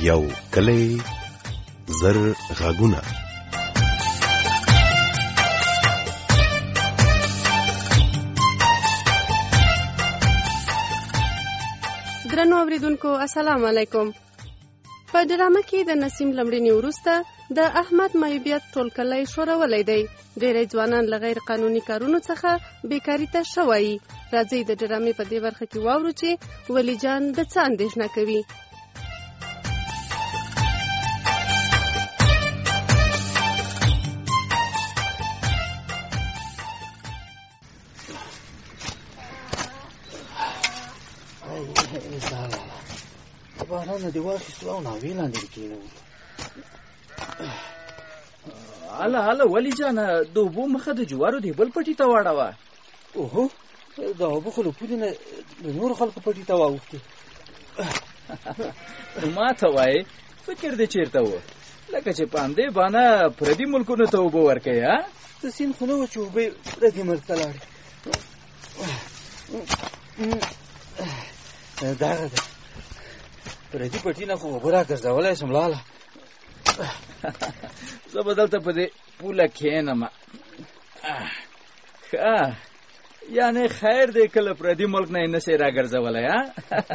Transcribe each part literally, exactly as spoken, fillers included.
یو کلی زر غږونه. درنو اوریدونکو السلام علیکم. په ډرامه کې د نسیم لمړنی وروسته د احمد معیوبیت ټول کلی شورولی دی. ډېری ځوانان له غیر قانوني کارونو څخه بیکاري ته شوي. راځئ د ډرامې په دې برخه کې واورو چې ولی جان د څه اندېښنه کوي. باران دی واخیستو او ناوی لاندې کېنو. اله اله ولی جان د اوبو مخه د جوارو دی بل پټي ته واړوه. اوهو دا اوبه خو له پولې نه د نورو خلکو پټي ته واوښتې. ما ته وایې فکر دې چېرته و لکه چې په همدې بانه پردي ملکونو ته اوبه ورکوې. ها د سیند خو نه وه چې اوبه پردي ملک ته لاړې. دغه ده پردي پټي نه خو اوبه را ګرځولی شم لاله. زه به دلته په دې پوله کښېنم. ښه یعنې خیر دی که له پردي ملک نه یې نشئ را ګرځولی. ها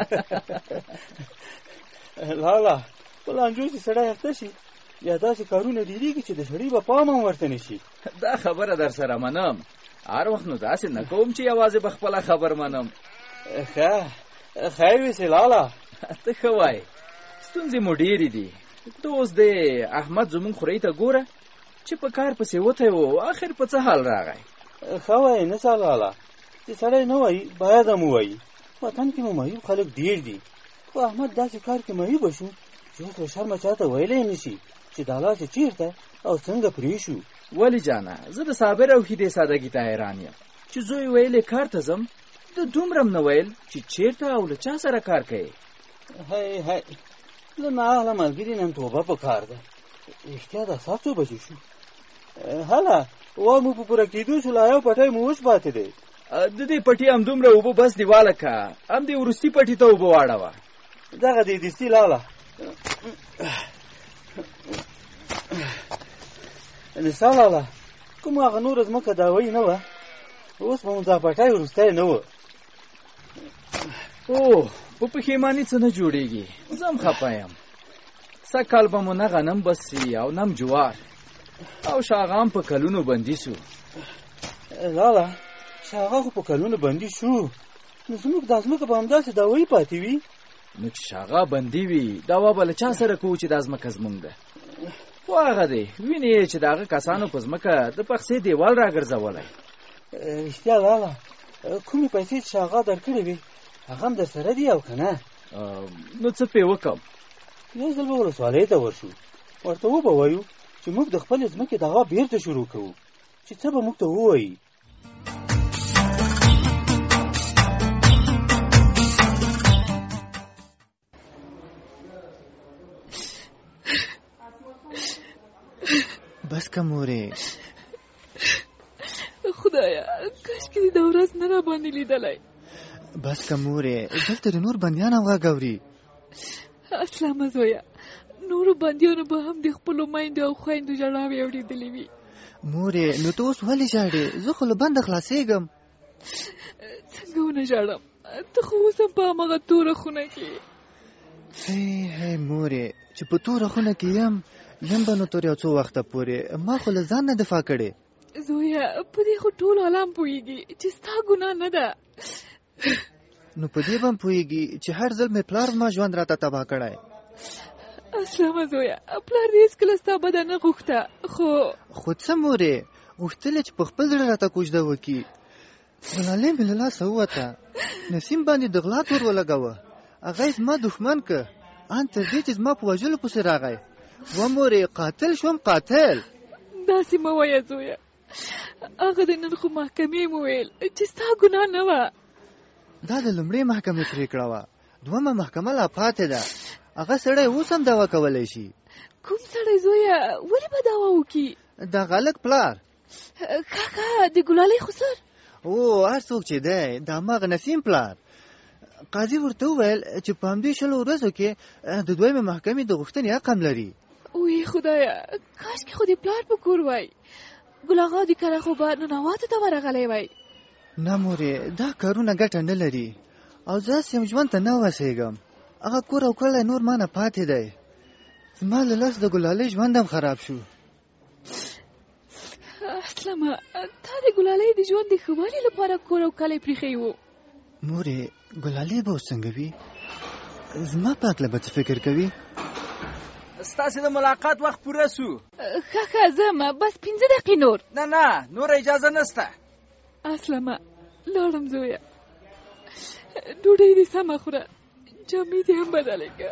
لاله په لانجو چې سړی اخته شي یا داسې کارونه ډېرېږي چې د سړي به پام هم ورته نه شي. دا خبره در سره منم. هر وخت نو داسې نه کوم چې یوازې به خپله خبر منم. ښه خیر ویسې لاله. ته ښه وایې ستونزې مو ډېرې دي. ته اوس د احمد زمونږ خورۍ ته ګوره چې په کار پسې وتی و آخر په څه حال راغی. ښه وایې نه څه لاله چې سړی نه وایي باید هم ووایي. وطن کې مو معیوب خلک ډېر دي خو احمد داسې کار کې معیوبه شو چې اوس له شرمه چاته ویلی نه شي چې دا لاس چېرته او څنګه پرې شو. ولې جانه زه د صابر او ښیدې سادګي ته حیران یم چې زوی ویلې کار ته ځم د دومره م نه ویل چې چېرته او له چا سره کار کوې. هی هی له نااهله ملګري نن توبه په کار ده. رښتیا دا ساعت څو بجې شو؟ هله وا مو په پوره کېدو شو لا یو پټی مو اوس پاتې دی. د دې پټي همدومره اوبه بس دې والکه همدې وروستي پټي ته اوبه واړوه. دغه دی دستي لاله نسا لاله کوم هغه نوره ځمکه داوی نه وه اوس به مو دا پټی وروستی نه وه. اوه په پښیماني څه نه جوړېږي. زه هم خفه یم. سږ کال به مو نه غنم بسي او نم جوار او شاغام په کلونو بندي شو. لاله شاغه خو په کلونو بندي شو نو زموږ دا ځمکه به همداسې داوی پاتې وي. نو چې شاغه بندي وي دوا به له چا سره کوو چې دا ځمکه زموږ ده. خو هغه دی وینې چې د هغه کسانو په ځمکه د پخسې دیوال را ګرځولی. رښتیا لاله کومې پیسې چې شاغه درکړې وي هغه هم در سره دي او که نه؟ نو څه پې وکړم؟ یو ځل به ولسوالۍ ته ورشو ورته وبه وایو چې موږ د خپلې ځمکې دعوا بېرته شروع کوو چې څه به موږ ته ووایي. بس که مورې خدایا کاشکې دې دا ورځ نه را باندې لیدلی. بس که مورې دلته د نور بندیان هم غږ اوري. اسلامه زویه نورو بندیانو به هم د خپلو میندو او خویندو ژړاوې اورېدلې وي. مورې نو ته اوس ولې ژاړې؟ زه خو له بنده خلاصېږم. څنګه ونه ژاړم ته خو اوس هم په همغه توره خونه کې. هی هی مورې چې په توره خونه کې یم یم به نو تر یو څو وخته پورې ما خو له ځان نه دفاع کړې. زویه په دې خو ټول عالم پوهېږي چې ستا ګناه نه ده. نو په دې به هم پوهېږي چې هر ځل مې پلار ما ژوند راته تباه کړی. اسلامه زویه پلار دې هېڅکله ستا بده نه غوښته خو خو څه مورې غوښتلې چې په خپل زړه راته کوژده وکړي. ګلالۍ مې له لاسه ووته نسیم باندې د غلا تور ولګوه هغه یې زما دښمن که ان تر دې چې زما په وژلو پسې راغی. و مورې قاتل شوم قاتل. داسې مه وایه زویه هغه د نن خو محکمې مو ویل چې ستا ګناه نه وه. دا د لومړۍ محکمې پرېکړه وه. دومه محکمه لا پاتې ده. هغه سړی اوس هم دعوه کولی شي. کوم سړی زویه ولې به دعوه وکړي؟ د غلک پلار کاکا د ګلالۍ خسر. او هر څوک چې دی د هماغه نسیم پلار قاضي ورته وویل چې په همدې شلو ورځو کې د دویمې محکمې د غوښتنې حق هم لري. وی خدایا کاشکې خو دې پلار په کور وای، ګل اغا دې کله خو به ننواتو ته ورغلی وای. نه مورې دا کارونه ګټه نه لري او زه هسې یم ژوند ته نه وسېږم. هغه کور او کلی نور ما نه پاتې دی. زما له لاسه د ګلالۍ ژوند هم خراب شو. اسلامه تا د ګلالۍ د ژوند د ښه والي لپاره کور او کلی پرېښی و. مورې ګلالۍ به اوس څنګه وي؟ زما په هکله به څه فکر کوي؟ ستاسې د ملاقات وخت پوره سو. ښه ښه ځم، بس پنځه دقیقې نور. نه نه نور اجازه نسته. اسلامه لاړم زویه، ډوډۍ دې سمه خوره، جامې دې هم بدلې که.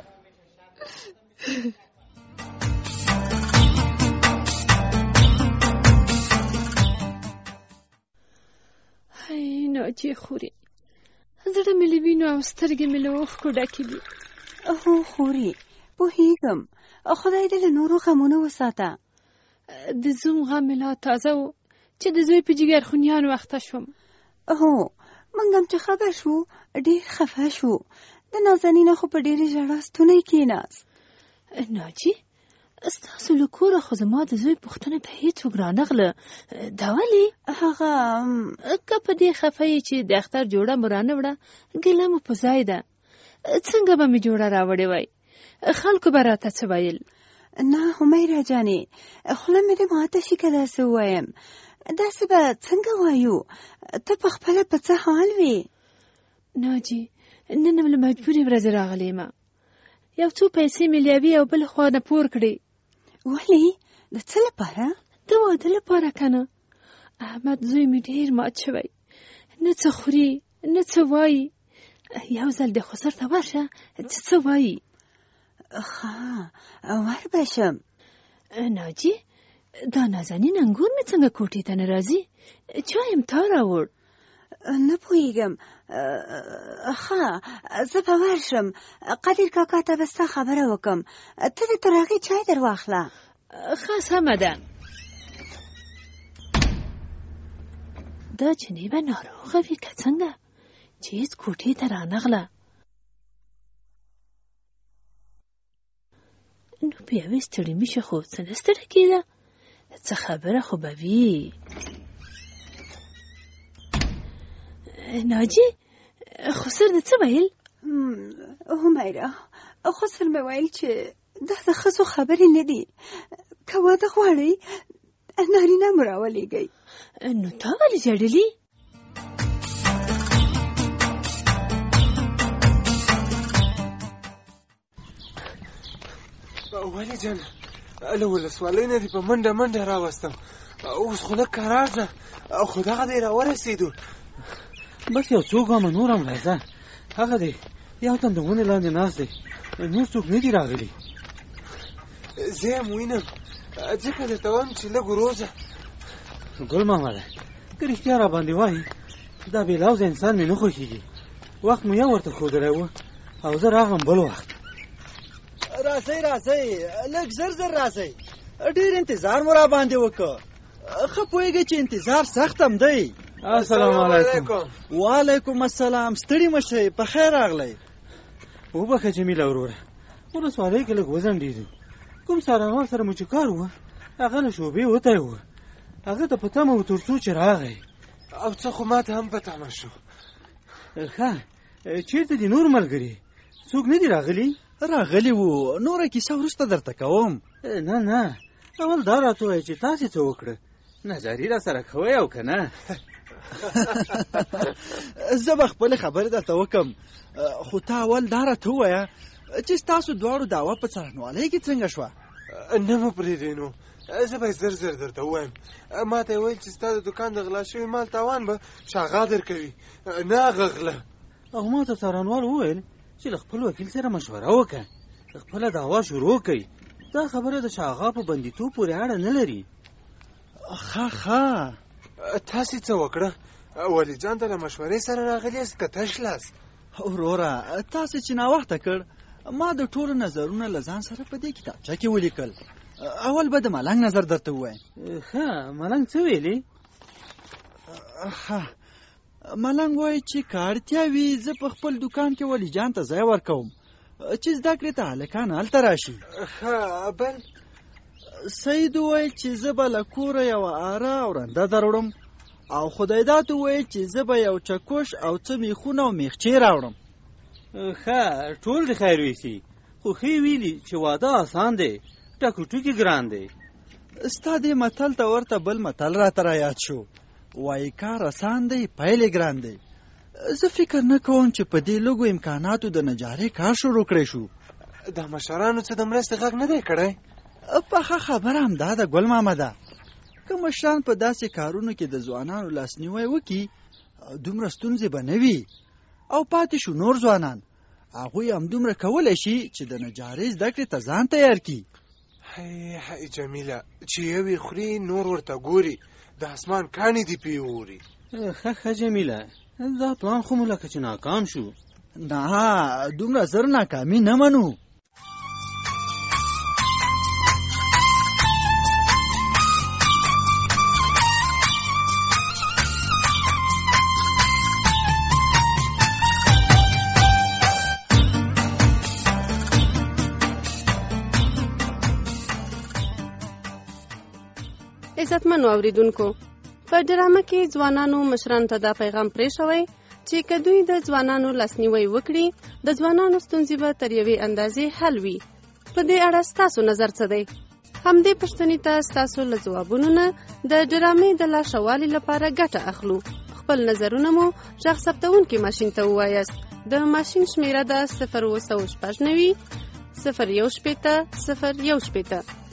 هی ناجیې خورې، زړه مې له وینو او سترګې مې له اوښکو ډکې دي. هو خورې پوهېږم، خدای دې له نورو غمونه وساته. د زوم غم مې لا تازه و چې د زوی په جګرخونیانو اخته شوم. هو موږ هم چې خبر شو ډېر خفه شو. د نازنینه خو په ډېرې ژړا ستونی کېناست. ناجي ستاسو له کوره خو زما د زوی پوښتنې ته هېڅوک رانغله، دا ولې؟ هغه که په دې خفه یې چې د اختر جوړه مو رانه وړه، ګیله مو په ځای ده. څنګه به مې جوړه راوړې وای؟ خلکو به راته څه ویل؟ نه همیره جانې، خوله مې دې ماته شي که داسې ووایم. داسې به څنګه وایو؟ ته په خپله په څه حال وې؟ ناجي نن هم له مجبورې ورځې راغلی یم. یو څو پیسې مې لیوي او بل خوا نه پور کړې. ولې؟ د څه لپاره؟ د واده لپاره که نه. احمد زوی مې ډېر مات شوی، نه څه خوري نه څه وایي. یو ځل د خسر ته ورشه چې څه وایي. ښه ور به شم. ناجي دا نازنین انګور مې څنګه کوټې ته نه راځي؟ چا یم تا راوړ؟ نه پوهېږم. ښه زه به ورشم، قدیر کاکا ته به ستا خبره وکم. ته د تر هغې چای در واخله. ښه سمه ده. دا جنې به ناروغه وي که څنګه چې هېڅ کوټې ته رانغله؟ نو په یوې ستړې میشه خو څه نه ستړې کېده، څه خبره خو به وي. ناجي خسر دې څه ویل؟ همیره خسر مې ویل چې دا د ښځو خبرې نه دي، که واده غواړئ نارینه مو راولېږئ. نو تا ولې ژړلي؟ ولې جان له ولسوالۍ نه دې په منډه منډه راوستم، اوس خو لږ کرار ده، خو دغه دی راورسېدو. بس یو څو ګامه نور هم راځه. هغه دی یو تن د ونې لاندې ناست دی، نور څوک نه دي راغلي. زه یې هم وینم، ځکه درته وایم چې لږ وروځه. ګل محمده که رښتیا را باندې وایي دا بېلوزه انسان مې نه خوښېږي. وخت مو یو ورته ښودلی و او زه راغلم بل وخت. راځئ راځئ لږ زر زر راځئ، ډېر انتظار مو را باندې وکړ. ښه پوهېږئ چې انتظار سخت هم دی. السلام علیکم. وعلیکم السلام. ستړي مه شئ، په خیر راغلی. وبخښه جمیله وروره، ولسوالۍ کې لږ وځنډېدو. کوم څارنوال سره مو چې کار و هغه له شعبې وتی و، هغه ته په تمه و تر څو چې راغی. او څه خو ماته هم په تمه شو. ښه چېرته دي نور ملګري؟ څوک نه دي راغلي؟ راغلی وو، نوره کیسه وروسته درته کوم. نه نه اول دا راته وایه چې تاسې څه وکړه، نظاري را سره کوئ او که نه؟ زه به خپلې خبرې درته وکم، خو تا اول دا راته ووایه چې ستاسو دواړو دعوه په څارنوالۍ کې څنګه شوه؟ نه مو پرېږدئ نو، زه به یې زر زر درته ووایم. ما ته یې ویل چې ستا د دوکان د غلا شوي مال تاوان به شاغا درکوي، نه هغه غله. او ما ته څارنوال وویل چې له خپل وکیل سره مشوره وکړه، خپله دعوا شروع کړي. دا خبره د شاغا په بندیتوب پورې اړه نه لري. ښه ښه تاسې څه وکړه؟ والي جان ته له مشورې سره راغلی یاست که تش لاس؟ وروره تاسې چې ناوخته کړ، ما د ټولو نظرونه له ځان سره په دې کتابچه کې ولیکل. اول به د ملنګ نظر درته ووایم. ښه ملنګ څه ویلي؟ ښه ملنګ وایي چې که اړتیا وي زه په خپل دوکان کې ولی جان ته ځای ورکوم چې زده کړې ته هلکان هلته راشي. ښه بل سید وویل چې زه به له کوره یوه اره او رنده دروړم او خدایداد وویل چې زه به یو چکش او څه میخونه او میخچې راوړم. ښه ټول د خیر ویسي، خو ښې ویلي چې واده آسان دی، ټکو ټوکي ګران دی. ستا دې متل ته ورته بل متل راته رایاد شو، وایي کار آسان دی پیل یې ګران دی. زه فکر نه کوم چې په دې لږو امکاناتو د نجارۍ کار شروع کړی شو. د مشرانو څه د مرستې غږ نه دی کړی؟ پخه خبره همدا ده ګل مامده، که مشران په داسې کارونو کې د ځوانانو لاسنیوی وکړي دومره ستونزې به نه وي او پاتې شو نور ځوانان، هغوی همدومره کولی شي چې د نجارۍ زده کړې ته ځان تیار کړي. هی هی جمیله چې یوې خوري نور ورته ګوري، د اسمان کاڼي دې پې اوري. ښه ښه جمیله، دا پلان خو مو لکه چې ناکام شو. نه دومره زر ناکامي نه منو. عزتمنو اوریدونکو، په ډرامه کې ځوانانو مشرانو ته دا پیغام پرې شوی چې که دوی د ځوانانو لاسنیوی وکړي د ځوانانو ستونزې به تر یوې اندازې حل وي. په دې اړه ستاسو نظر څه دی؟ همدې پوښتنې ته ستاسو له ځوابونو نه د ډرامې د لا ښه والي لپاره ګټه اخلو. خپل نظرونه مو غږ ثبتونکي ماشین ته ووایاست. د ماشین شمیره ده صفر اوه سوه شپږ نوي صفر یو شپېته صفر یو شپېته.